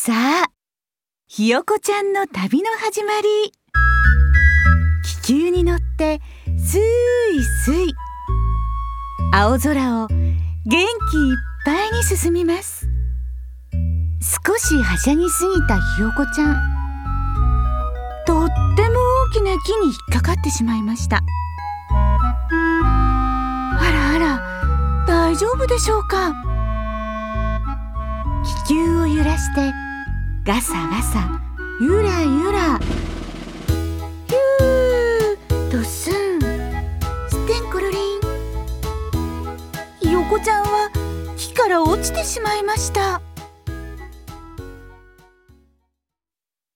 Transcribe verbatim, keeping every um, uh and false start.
さあ、ひよこちゃんの旅の始まり。気球に乗ってスイスイ、青空を元気いっぱいに進みます。少しはしゃぎすぎたひよこちゃん、とっても大きな木に引っかかってしまいました。あらあら、大丈夫でしょうか。気球を揺らしてガサガサ、ゆらゆら、ヒュー、ドスン、ステンコロリン。ひよこちゃんは木から落ちてしまいました。